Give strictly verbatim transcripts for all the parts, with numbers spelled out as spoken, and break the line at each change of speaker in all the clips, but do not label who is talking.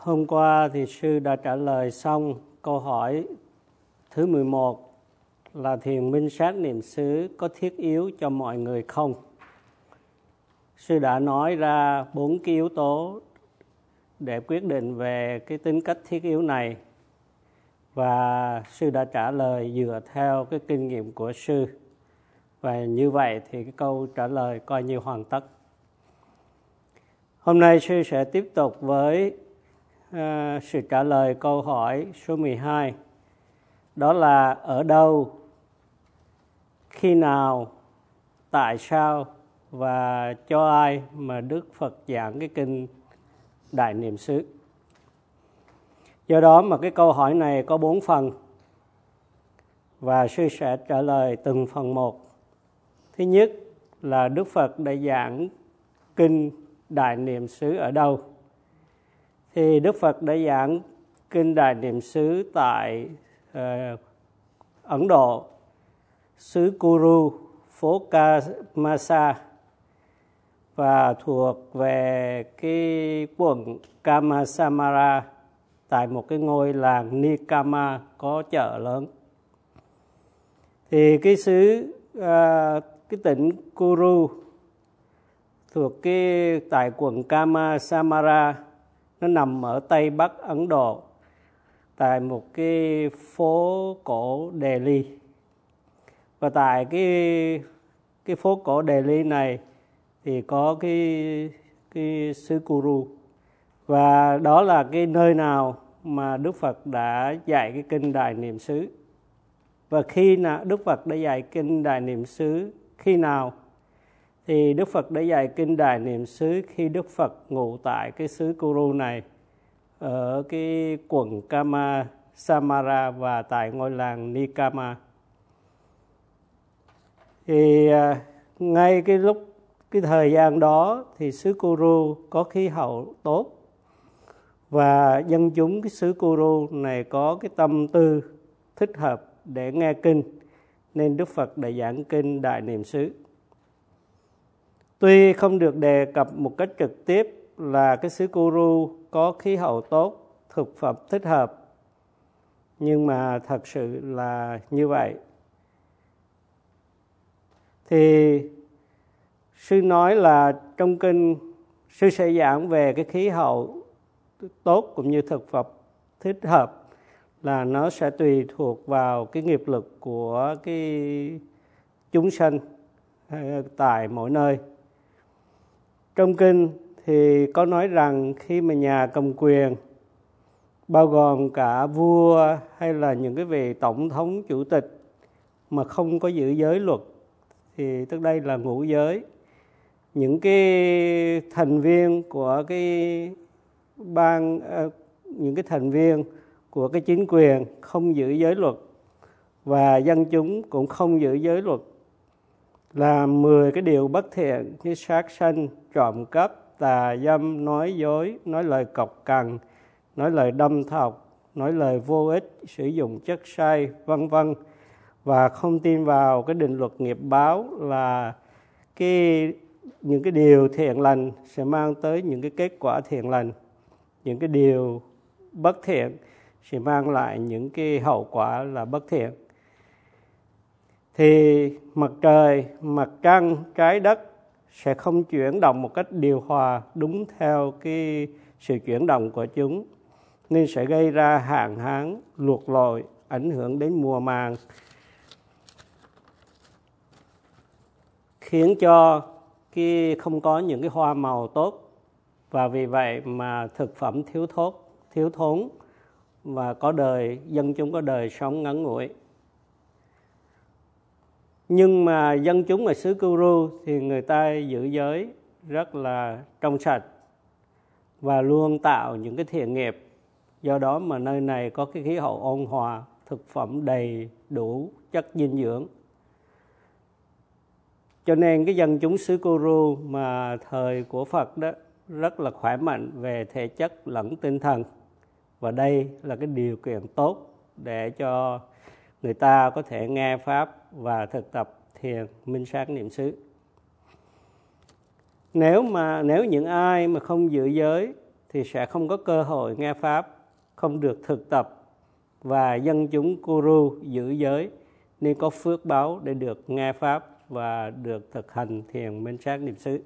Hôm qua thì sư đã trả lời xong câu hỏi thứ mười một là thiền minh sát niệm xứ có thiết yếu cho mọi người không? Sư đã nói ra bốn cái yếu tố để quyết định về cái tính cách thiết yếu này, và sư đã trả lời dựa theo cái kinh nghiệm của sư, và như vậy thì cái câu trả lời coi như hoàn tất. Hôm nay sư sẽ tiếp tục với uh, sự trả lời câu hỏi số mười hai, đó là ở đâu, khi nào, tại sao và cho ai mà Đức Phật giảng cái kinh Đại Niệm xứ. Do đó mà cái câu hỏi này có bốn phần, và sư sẽ trả lời từng phần một. Thứ nhất là Đức Phật đã giảng kinh Đại Niệm xứ ở đâu? Thì Đức Phật đã giảng kinh Đại Niệm xứ tại uh, Ấn Độ, xứ Kuru, phố Kamasa, và thuộc về cái quận Kamasamara, tại một cái ngôi làng Nikama có chợ lớn. Thì cái xứ uh, cái tỉnh Kuru thuộc cái tại quận Kamasamara, nó nằm ở tây bắc Ấn Độ, tại một cái phố cổ Delhi. Và tại cái cái phố cổ Delhi này thì có cái cái xứ Kuru, và đó là cái nơi nào mà Đức Phật đã dạy cái kinh Đại Niệm xứ. Và khi nào Đức Phật đã dạy kinh Đại Niệm xứ khi nào? Thì Đức Phật đã dạy kinh Đại Niệm xứ khi Đức Phật ngụ tại cái xứ Kuru này, ở cái quận Kamasamara và tại ngôi làng Nikama. Thì uh, ngay cái lúc cái thời gian đó thì xứ Kuru có khí hậu tốt, và dân chúng cái xứ Kuru này có cái tâm tư thích hợp để nghe kinh, nên Đức Phật đã giảng kinh Đại Niệm xứ. Tuy không được đề cập một cách trực tiếp là cái xứ Kuru có khí hậu tốt, thực phẩm thích hợp, nhưng mà thật sự là như vậy. Thì sư nói là trong kinh, sư sẽ giảng về cái khí hậu tốt cũng như thực phẩm thích hợp, là nó sẽ tùy thuộc vào cái nghiệp lực của cái chúng sanh tại mỗi nơi. Trong kinh thì có nói rằng khi mà nhà cầm quyền, bao gồm cả vua hay là những cái vị tổng thống chủ tịch mà không có giữ giới luật, thì tức đây là ngũ giới, những cái thành viên của cái ban, những cái thành viên của cái chính quyền không giữ giới luật, và dân chúng cũng không giữ giới luật, làm mười cái điều bất thiện như sát sanh, trộm cắp, tà dâm, nói dối, nói lời cọc cằn, nói lời đâm thọc, nói lời vô ích, sử dụng chất say, vân vân, và không tin vào cái định luật nghiệp báo là cái những cái điều thiện lành sẽ mang tới những cái kết quả thiện lành, những cái điều bất thiện sẽ mang lại những cái hậu quả là bất thiện. Thì mặt trời, mặt trăng, trái đất sẽ không chuyển động một cách điều hòa đúng theo cái sự chuyển động của chúng, nên sẽ gây ra hạn hán, lụt lội, ảnh hưởng đến mùa màng, khiến cho cái không có những cái hoa màu tốt, và vì vậy mà thực phẩm thiếu thốn, thiếu thốn và có đời dân chúng có đời sống ngắn ngủi. Nhưng mà dân chúng ở xứ Kuru thì người ta giữ giới rất là trong sạch và luôn tạo những cái thiện nghiệp. Do đó mà nơi này có cái khí hậu ôn hòa, thực phẩm đầy đủ chất dinh dưỡng. Cho nên cái dân chúng xứ Kuru mà thời của Phật đó rất là khỏe mạnh về thể chất lẫn tinh thần. Và đây là cái điều kiện tốt để cho người ta có thể nghe Pháp và thực tập thiền minh sát niệm xứ. Nếu mà nếu những ai mà không giữ giới thì sẽ không có cơ hội nghe Pháp, không được thực tập, và dân chúng Kuru giữ giới nên có phước báo để được nghe Pháp và được thực hành thiền minh sát niệm xứ.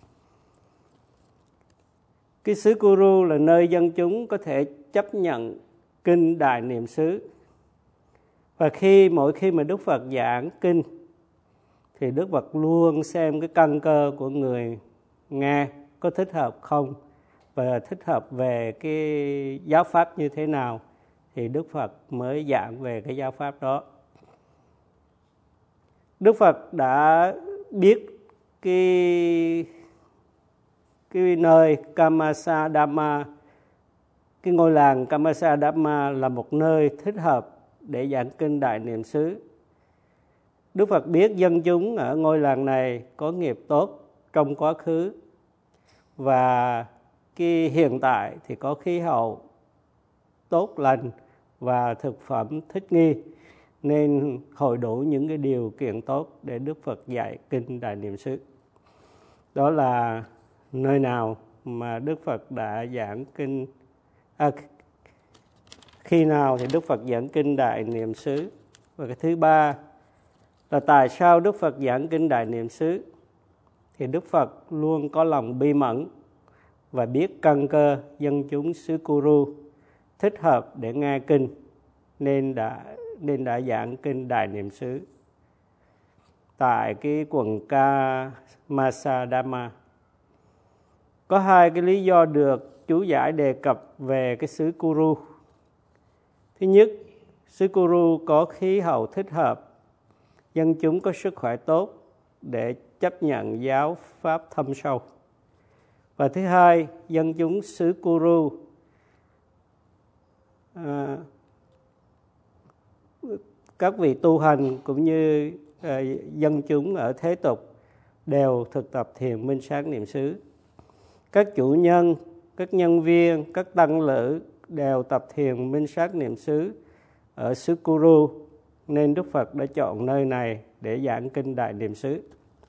Cái xứ Kuru là nơi dân chúng có thể chấp nhận kinh Đại Niệm xứ. Và khi mỗi khi mà Đức Phật giảng kinh thì Đức Phật luôn xem cái căn cơ của người nghe có thích hợp không, và thích hợp về cái giáo pháp như thế nào thì Đức Phật mới giảng về cái giáo pháp đó. Đức Phật đã biết cái cái nơi Kamasadhamma, cái ngôi làng Kamasadhamma là một nơi thích hợp để giảng kinh Đại Niệm xứ. Đức Phật biết dân chúng ở ngôi làng này có nghiệp tốt trong quá khứ, và cái hiện tại thì có khí hậu tốt lành và thực phẩm thích nghi, nên hội đủ những cái điều kiện tốt để Đức Phật dạy kinh Đại Niệm xứ. Đó là nơi nào mà Đức Phật đã giảng kinh, à, khi nào thì Đức Phật giảng kinh Đại Niệm xứ. Và cái thứ ba là tại sao Đức Phật giảng kinh Đại Niệm xứ. Thì Đức Phật luôn có lòng bi mẫn và biết căn cơ dân chúng xứ Kuru thích hợp để nghe kinh, nên đã nên đã giảng kinh Đại Niệm xứ tại cái quận Kamasadhamma. Có hai cái lý do được chú giải đề cập về cái xứ Kuru. Thứ nhất, xứ Kuru có khí hậu thích hợp, dân chúng có sức khỏe tốt để chấp nhận giáo pháp thâm sâu. Và thứ hai, dân chúng xứ Kuru à, các vị tu hành cũng như à, dân chúng ở thế tục đều thực tập thiền minh sát niệm xứ. Các chủ nhân, các nhân viên, các tăng lữ đều tập thiền minh sát niệm xứ ở xứ Kuru, nên Đức Phật đã chọn nơi này để giảng kinh Đại Niệm xứ.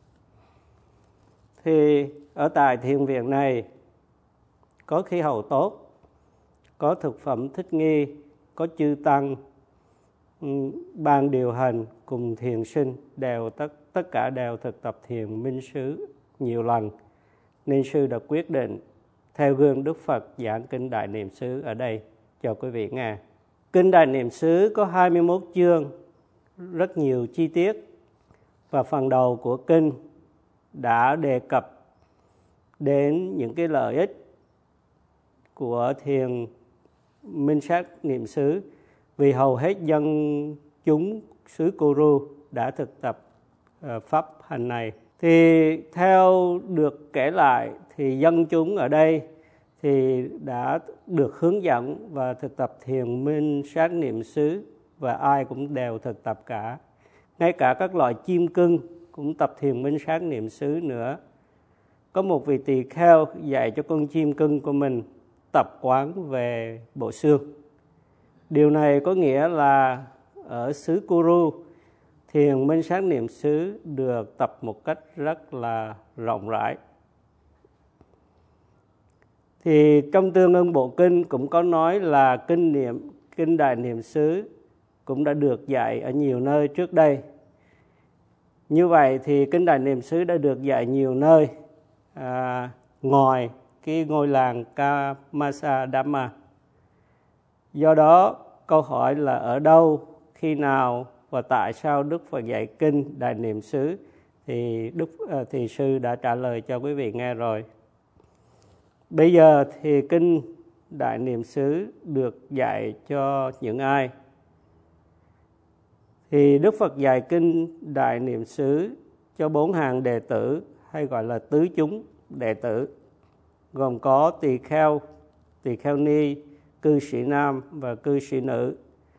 Thì ở tại thiền viện này có khí hậu tốt, có thực phẩm thích nghi, có chư tăng, ban điều hành cùng thiền sinh đều tất tất cả đều thực tập thiền minh xứ nhiều lần, nên sư đã quyết định theo gương Đức Phật giảng kinh Đại Niệm xứ ở đây cho quý vị nghe. Kinh Đại Niệm xứ có hai mươi mốt chương, rất nhiều chi tiết, và phần đầu của kinh đã đề cập đến những cái lợi ích của thiền minh sát niệm xứ, vì hầu hết dân chúng xứ Kuru đã thực tập uh, pháp hành này. Thì theo được kể lại thì dân chúng ở đây thì đã được hướng dẫn và thực tập thiền minh sát niệm xứ, và ai cũng đều thực tập cả. Ngay cả các loài chim cưng cũng tập thiền minh sát niệm xứ nữa. Có một vị tỳ kheo dạy cho con chim cưng của mình tập quán về bộ xương. Điều này có nghĩa là ở xứ Kuru, thiền minh sát niệm xứ được tập một cách rất là rộng rãi. Thì trong Tương Ưng Bộ Kinh cũng có nói là kinh niệm kinh Đại Niệm xứ cũng đã được dạy ở nhiều nơi trước đây. Như vậy thì kinh Đại Niệm xứ đã được dạy nhiều nơi à, ngoài cái ngôi làng Kamasadhamma. Do đó câu hỏi là ở đâu, khi nào và tại sao Đức Phật dạy kinh Đại Niệm xứ thì Đức thì sư đã trả lời cho quý vị nghe rồi. Bây giờ thì kinh Đại Niệm xứ được dạy cho những ai? Thì Đức Phật dạy kinh Đại Niệm xứ cho bốn hàng đệ tử, hay gọi là tứ chúng đệ tử, gồm có tỳ kheo, tỳ kheo ni, cư sĩ nam và cư sĩ nữ.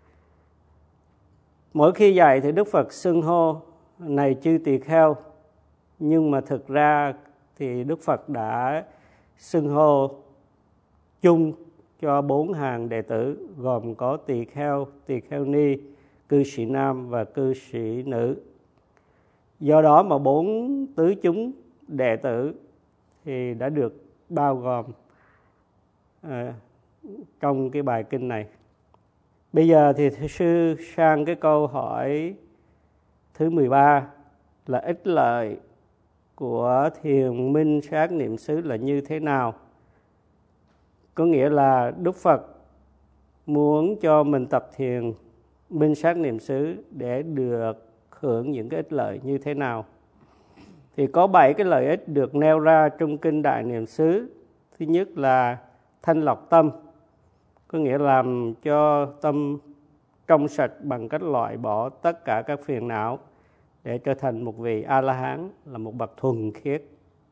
Mỗi khi dạy thì Đức Phật xưng hô này chư tỳ kheo, nhưng mà thực ra thì Đức Phật đã xưng hô chung cho bốn hàng đệ tử, gồm có tỳ kheo, tỳ kheo ni, cư sĩ nam và cư sĩ nữ. Do đó mà bốn tứ chúng đệ tử thì đã được bao gồm à, trong cái bài kinh này. Bây giờ thì thưa sư sang cái câu hỏi thứ mười ba là ích lợi của thiền minh sát niệm xứ là như thế nào? Có nghĩa là Đức Phật muốn cho mình tập thiền minh sát niệm xứ để được hưởng những cái ích lợi như thế nào? Thì có bảy cái lợi ích được nêu ra trong kinh Đại Niệm xứ. Thứ nhất là thanh lọc tâm, có nghĩa làm cho tâm trong sạch bằng cách loại bỏ tất cả các phiền não để trở thành một vị A-la-hán, là một bậc thuần khiết.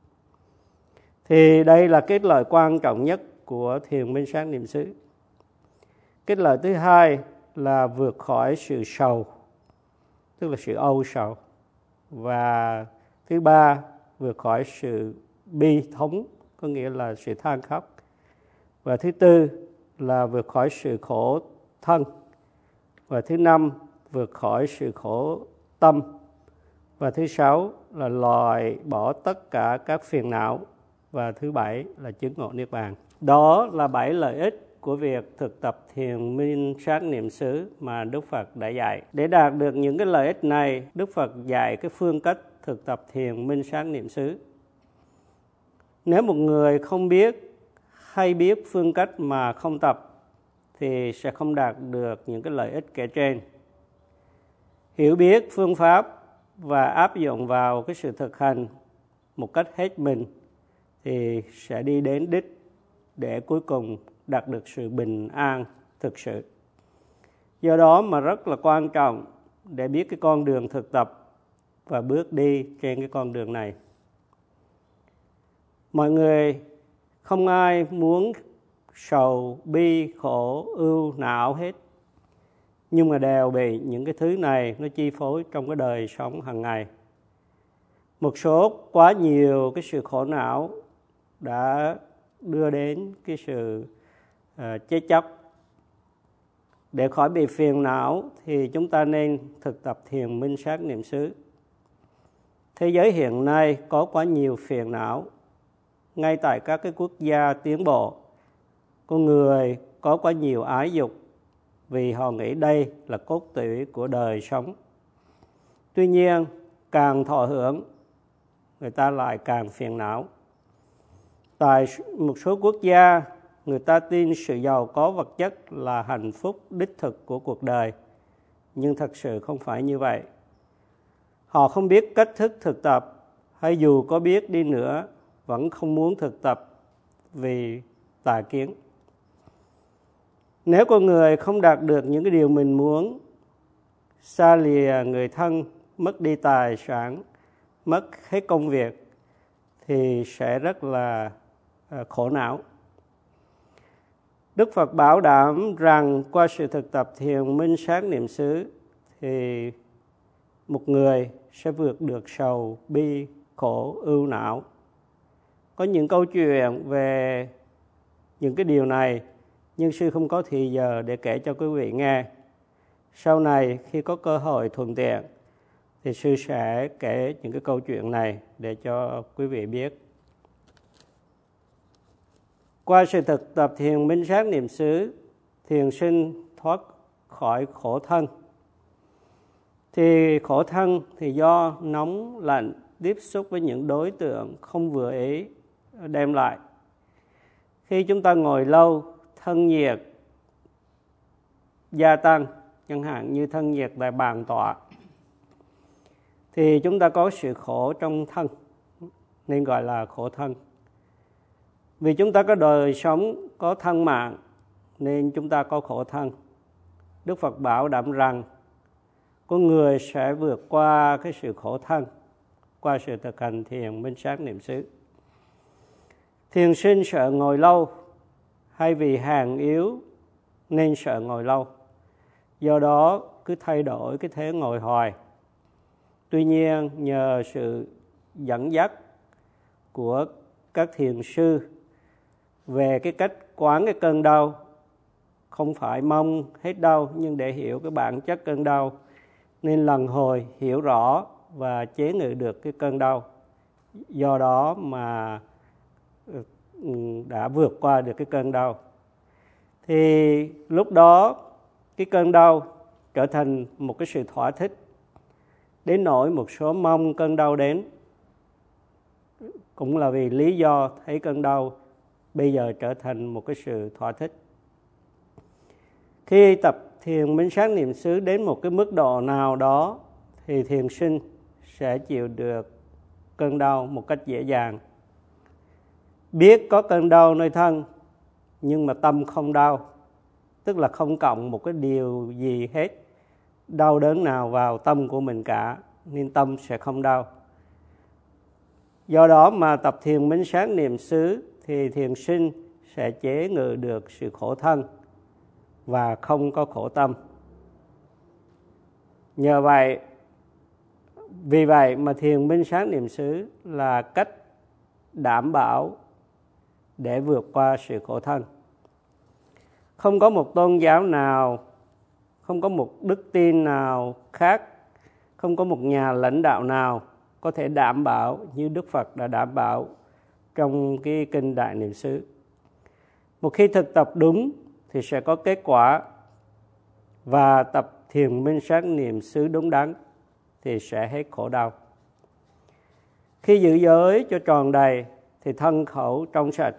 Thì đây là cái lợi quan trọng nhất của thiền minh sát niệm xứ. Cái lợi thứ hai là vượt khỏi sự sầu, tức là sự âu sầu. Và thứ ba, vượt khỏi sự bi thống, có nghĩa là sự than khóc. Và thứ tư là vượt khỏi sự khổ thân. Và thứ năm, vượt khỏi sự khổ tâm. Và thứ sáu là loại bỏ tất cả các phiền não. Và thứ bảy là chứng ngộ niết bàn. Đó là bảy lợi ích của việc thực tập thiền minh sát niệm xứ mà Đức Phật đã dạy. Để đạt được những cái lợi ích này, Đức Phật dạy cái phương cách thực tập thiền minh sát niệm xứ. Nếu một người không biết hay biết phương cách mà không tập thì sẽ không đạt được những cái lợi ích kể trên. Hiểu biết phương pháp và áp dụng vào cái sự thực hành một cách hết mình thì sẽ đi đến đích để cuối cùng đạt được sự bình an thực sự. Do đó mà rất là quan trọng để biết cái con đường thực tập và bước đi trên cái con đường này. Mọi người không ai muốn sầu, bi, khổ, ưu, não hết. Nhưng mà đều bị những cái thứ này nó chi phối trong cái đời sống hàng ngày. Một số quá nhiều cái sự khổ não đã đưa đến cái sự uh, chết chóc. Để khỏi bị phiền não thì chúng ta nên thực tập thiền minh sát niệm xứ. Thế giới hiện nay có quá nhiều phiền não. Ngay tại các cái quốc gia tiến bộ, con người có quá nhiều ái dục vì họ nghĩ đây là cốt tủy của đời sống. Tuy nhiên, càng thọ hưởng, người ta lại càng phiền não. Tại một số quốc gia, người ta tin sự giàu có vật chất là hạnh phúc đích thực của cuộc đời. Nhưng thật sự không phải như vậy. Họ không biết cách thức thực tập, hay dù có biết đi nữa, vẫn không muốn thực tập vì tà kiến. Nếu con người không đạt được những cái điều mình muốn, xa lìa người thân, mất đi tài sản, mất hết công việc, thì sẽ rất là khổ não. Đức Phật bảo đảm rằng qua sự thực tập thiền minh sát niệm xứ thì một người sẽ vượt được sầu, bi, khổ, ưu não. Có những câu chuyện về những cái điều này, nhưng sư không có thì giờ để kể cho quý vị nghe. Sau này khi có cơ hội thuận tiện thì sư sẽ kể những cái câu chuyện này để cho quý vị biết. Qua sự thực tập thiền minh sát niệm xứ, thiền sinh thoát khỏi khổ thân. Thì khổ thân thì do nóng, lạnh, tiếp xúc với những đối tượng không vừa ý đem lại. Khi chúng ta ngồi lâu, thân nhiệt gia tăng, chẳng hạn như thân nhiệt tại bàn tọa, thì chúng ta có sự khổ trong thân, nên gọi là khổ thân. Vì chúng ta có đời sống, có thân mạng, nên chúng ta có khổ thân. Đức Phật bảo đảm rằng con người sẽ vượt qua cái sự khổ thân qua sự thực hành thiền minh sát niệm xứ. Thiền sinh sợ ngồi lâu, hay vì hàn yếu nên sợ ngồi lâu. Do đó cứ thay đổi cái thế ngồi hoài. Tuy nhiên nhờ sự dẫn dắt của các thiền sư về cái cách quán cái cơn đau, không phải mong hết đau nhưng để hiểu cái bản chất cơn đau, nên lần hồi hiểu rõ và chế ngự được cái cơn đau. Do đó mà đã vượt qua được cái cơn đau. Thì lúc đó cái cơn đau trở thành một cái sự thỏa thích, đến nỗi một số mong cơn đau đến, cũng là vì lý do thấy cơn đau bây giờ trở thành một cái sự thỏa thích. Khi tập thiền minh sát niệm xứ đến một cái mức độ nào đó thì thiền sinh sẽ chịu được cơn đau một cách dễ dàng. Biết có cơn đau nơi thân nhưng mà tâm không đau, tức là không cộng một cái điều gì hết đau đớn nào vào tâm của mình cả, nên tâm sẽ không đau. Do đó mà tập thiền minh sát niệm xứ thì thiền sinh sẽ chế ngự được sự khổ thân và không có khổ tâm. Nhờ vậy, vì vậy mà thiền minh sát niệm xứ là cách đảm bảo để vượt qua sự khổ thân. Không có một tôn giáo nào, không có một đức tin nào khác, không có một nhà lãnh đạo nào có thể đảm bảo như Đức Phật đã đảm bảo trong cái kinh Đại Niệm xứ. Một khi thực tập đúng thì sẽ có kết quả, và tập thiền minh sát niệm xứ đúng đắn thì sẽ hết khổ đau. Khi giữ giới cho tròn đầy thì thân khẩu trong sạch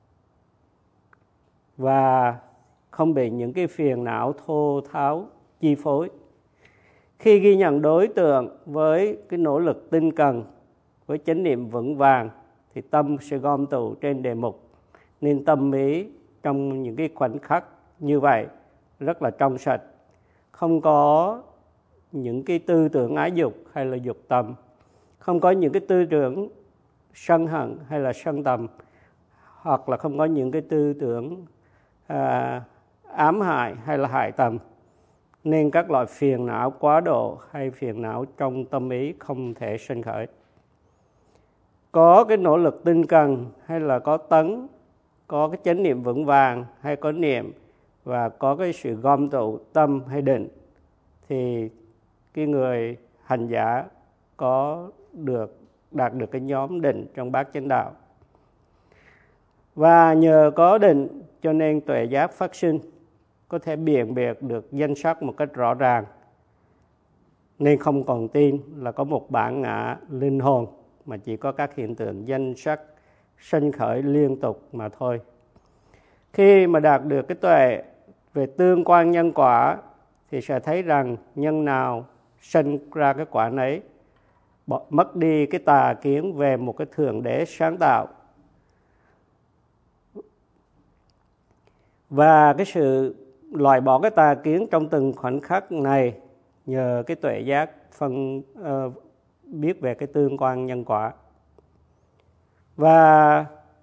và không bị những cái phiền não thô tháo chi phối. Khi ghi nhận đối tượng với cái nỗ lực tinh cần, với chánh niệm vững vàng thì tâm sẽ gom tụ trên đề mục, nên tâm ý trong những cái khoảnh khắc như vậy rất là trong sạch, không có những cái tư tưởng ái dục hay là dục tầm, không có những cái tư tưởng sân hận hay là sân tầm, hoặc là không có những cái tư tưởng à, ám hại hay là hại tầm, nên các loại phiền não quá độ hay phiền não trong tâm ý không thể sinh khởi. Có cái nỗ lực tinh cần hay là có tấn, có cái chánh niệm vững vàng hay có niệm, và có cái sự gom tụ tâm hay định, thì cái người hành giả có được đạt được cái nhóm định trong bát chánh đạo. Và nhờ có định cho nên tuệ giác phát sinh, có thể biện biệt được danh sắc một cách rõ ràng, nên không còn tin là có một bản ngã linh hồn, mà chỉ có các hiện tượng danh sắc sinh khởi liên tục mà thôi. Khi mà đạt được cái tuệ về tương quan nhân quả thì sẽ thấy rằng nhân nào sinh ra cái quả nấy, mất đi cái tà kiến về một cái thượng đế sáng tạo. Và cái sự loại bỏ cái tà kiến trong từng khoảnh khắc này nhờ cái tuệ giác phân uh, biết về cái tương quan nhân quả. Và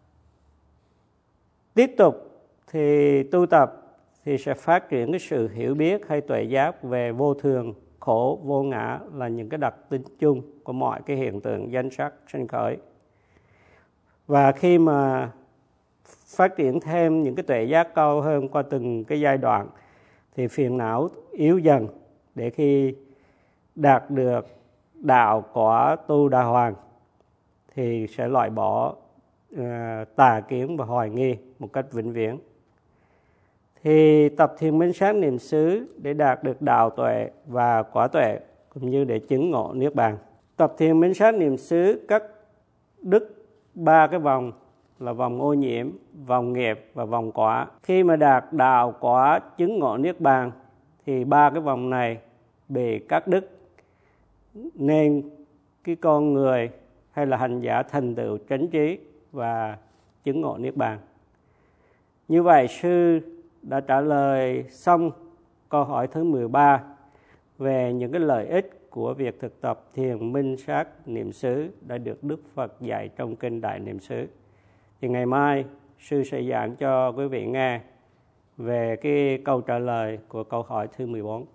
tiếp tục thì tu tập thì sẽ phát triển cái sự hiểu biết hay tuệ giác về vô thường, khổ, vô ngã là những cái đặc tính chung của mọi cái hiện tượng danh sắc sinh khởi. Và khi mà phát triển thêm những cái tuệ giác cao hơn qua từng cái giai đoạn thì phiền não yếu dần, để khi đạt được đạo quả tu đà hoàng thì sẽ loại bỏ uh, tà kiến và hoài nghi một cách vĩnh viễn. Thì tập thiền minh sát niệm xứ để đạt được đạo tuệ và quả tuệ, cũng như để chứng ngộ niết bàn. Tập thiền minh sát niệm xứ cắt đứt ba cái vòng là vòng ô nhiễm, vòng nghiệp và vòng quả. Khi mà đạt đạo quả chứng ngộ niết bàn thì ba cái vòng này bị cắt đứt, nên cái con người hay là hành giả thành tựu chánh trí và chứng ngộ niết bàn. Như vậy sư đã trả lời xong câu hỏi thứ mười ba về những cái lợi ích của việc thực tập thiền minh sát niệm xứ đã được Đức Phật dạy trong kinh Đại Niệm xứ. Thì ngày mai sư sẽ giảng cho quý vị nghe về cái câu trả lời của câu hỏi thứ mười bốn.